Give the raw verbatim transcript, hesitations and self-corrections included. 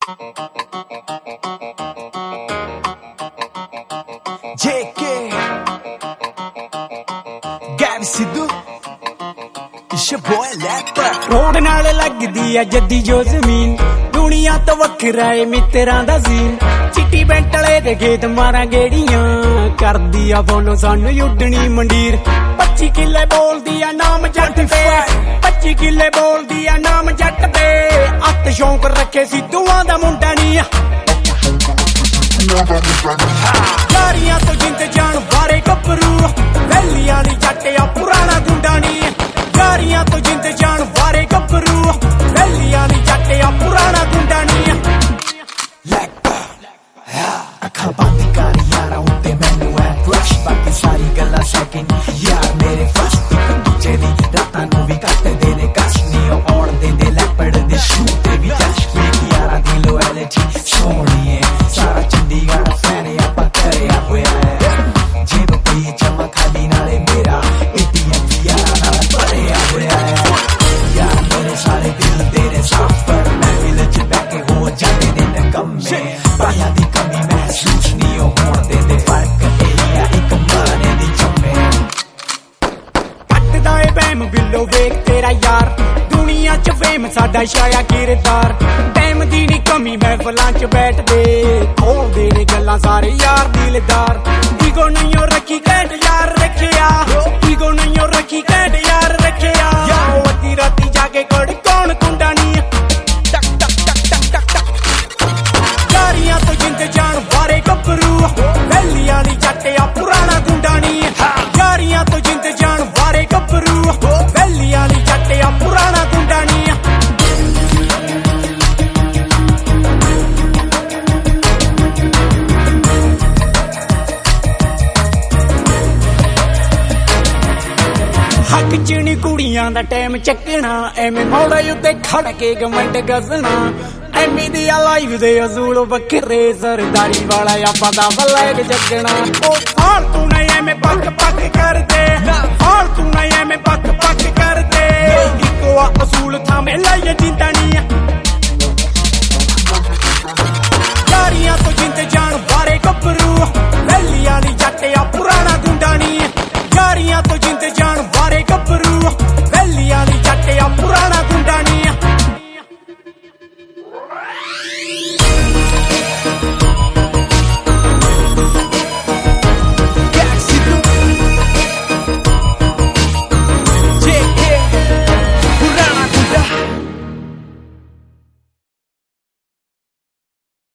J K Gabby Sidhu It's your boy Lapper road ਨਾਲ ਲੱਗਦੀ ਆ ਜੱਦੀ ਜੋ ਜ਼ਮੀਨ ਦੁਨੀਆ ਤੋਂ ਵੱਖਰਾ ਏ ਮਿੱਤਰਾਂ ਦਾ ਜ਼ੀਨ ਚਿੱਟੀ ਬੈਂਟਲੇ ਦੇ ਖੇਤ ਮਾਰਾਂ ਗੇੜੀਆਂ ਕਰਦੀ ਆ ਫੋਲੋ ਸਾਨੂੰ ਉੱਡਣੀ ਮੰਡੀਰ ਪੱਚੀ ਕਿੱਲੇ ਬੋਲਦੀ ਆ ਨਾਮ ਜੱਟ ਤੇ ਪੱਚੀ ਕਿੱਲੇ ਬੋਲਦੀ ਆ ਨਾਮ ਜੱਟ ਤੇ ਅੱਤ ਸ਼ੌਂਕ ਰੱਖੇ ਸਿੱਧੂਆਂ ਦਾ ਮੁੰਡਾ ਨਹੀਂ ਆ ਯਾਰੀਆਂ ਤੋਂ ਜਿੰਦ ਜਾਣ ਬਾਰੇ ਗੱਭਰੂ ਵੈਲੀ ਵਾਲੀ ਜੱਟ ਆ ਪੁਰਾਣਾ ਗੁੰਡਾ ਨਹੀਂ ਯਾਰੀਆਂ ਤੋਂ ਜਿੰਦ ਜਾਣ ਬਾਰੇ ਗੱਭਰੂ ਵੈਲੀ ਵਾਲੀ ਜੱਟ ਆ ਪੁਰਾਣਾ ਗੁੰਡਾ ਨਹੀਂ ਅੱਖਾਂ ਬੰਦ ਕਰ ਯਾਰਾ ਉੱਤੇ ਮੈਨੂੰ ਐ ਫਲੈਸ਼ ਬਾਕੀ ਸਾਰੀ ਗੱਲਾਂ ਸੈਕਿੰਡ ਯਾਰ ਮੇਰੇ ਫਸਟ ਇੱਕ ਦੂਜੇ ਦੀ ਰਾਤਾਂ ਨੂੰ ਵੀ ਕੱਟਦੇ ਨੇ ਕਸ਼ ਨਹੀਂ ਉਹ ਆਉਣ ਦਿੰਦੇ ਲੈਪੜ ਦੇ ਸ਼ੂ ਤੇ ਵੀ ਟੱਚ ਮੇਰੀ ਯਾਰਾ ਦੀ ਲੋਇਲਟੀ ਸੋਹਣੀ ਏ ਸਾਰਾ ਚੰਡੀਗੜ੍ਹ ਫੈਨ ਆਪਾਂ ਕਰਿਆ ਹੋਇਆ ਹੈ ਜੇਬ ਪਈ ਜਮਾ ਖਾਲੀ ਨਾਲੇ ਮੇਰਾ ਏਟੀਐਮ ਯਾਰਾ ਨਾਲ ਭਰਿਆ ਹੋਇਆ ਹੈ ਯਾਰ ਮੇਰੇ ਸਾਰੇ ਦਿਲ ਤੇਰੇ ਸਾਫ ਪਰ ਮੈਂ ਵੀ ਲੱਜ ਬੈਠੇ ਹੋ ਜਾਂਦੇ ਨੇ ਨਕੰਮੇ ਪਾਇਆ ਦੀ ਕਮੀ ਮਹਿਸੂਸ ਨਹੀਂ ਹੋਣ ਦਿੰਦੇ ਫਰਕ ਇਹ ਆ ਇੱਕ ਮਾਰੇ ਦੀ ਜੰਮੇ ਪੱਟਦਾ ਏ ਬੈਮ ਬਿੱਲੋ ਵੇਖ ਤੇਰਾ ਯਾਰ ਦੁਨੀਆ ਚ ਫੇਮ ਸਾਡਾ ਛਾਇਆ ਕਿਰਦਾਰ ਟਾਈਮ ਦੀ ਨੀ ਕਮੀ ਮਹਿਫਲਾਂ ਚ ਬੈਠਦੇ ਖੋਲਦੇ ਨੇ ਗੱਲਾਂ ਸਾਰੇ ਯਾਰ ਦਿਲਦਾਰ ਈਗੋ ਨਹੀਂ ਓ ਰੱਖੀ ਘੈਂਟ ਯਾਰ ਰੱਖਿਆ ਈਗੋ ਨਹੀਂ ਓ ਰੱਖੀ ਘੈਂਟ ਯਾਰ ਰੱਖਿਆ ਯਾਰ ਅੱਧੀ ਰਾਤੀ ਜਾ ਕੇ ਕੋੜ ਕੌਣ ਕੁੰਡਾ ਨਹੀਂ ਟਕ ਟਕ ਟਕ ਟਕ ਟਕ ਟਕ ਯਾਰੀਆਂ ਤੋਂ ਜਿੰਦ ਜਾਣ ਬਾਰੇ ਗੱਭਰੂ ਵੈਲੀ ਵਾਲੀ ਜੱਟ ਆ ਪੁਰਾਣਾ ਗੁੰਡਾ ਨਹੀਂ ਯਾਰੀਆਂ ਤੋਂ ਜਿੰਦ ਜਾਣ ਬਾਰੇ ਗੱਭਰੂ ਵੈਲੀ ਵਾਲੀ ਜੱਟ ਆ ਪੁਰਾਣਾ ਗੁੰਡਾ ਨਹੀਂ ਹੱਕ ਚ ਨੀ ਕੁੜੀਆਂ ਦਾ ਟਾਈਮ ਚੱਕਣਾ ਐਵੇਂ ਮੋੜੇ ਉੱਤੇ ਖੜ ਕੇ ਗਮੰਡ ਗਸਣਾ ਐਵੇਂ ਦੀ ਆ ਲਾਈਵ ਦੇ ਅਜ਼ੂਲ ਵੱਖਰੇ ਸਰਦਾਰੀ ਵਾਲਾ ਆਪਾਂ ਦਾ ਫਲੈਗ ਚੱਕਣਾ ਉਹ ਫਾਲਤੂ ਨਹੀਂ ਐਵੇਂ ਪੱਕ ਪੱਕ ਕਰਦੇ ਫਾਲਤੂ ਨਹੀਂ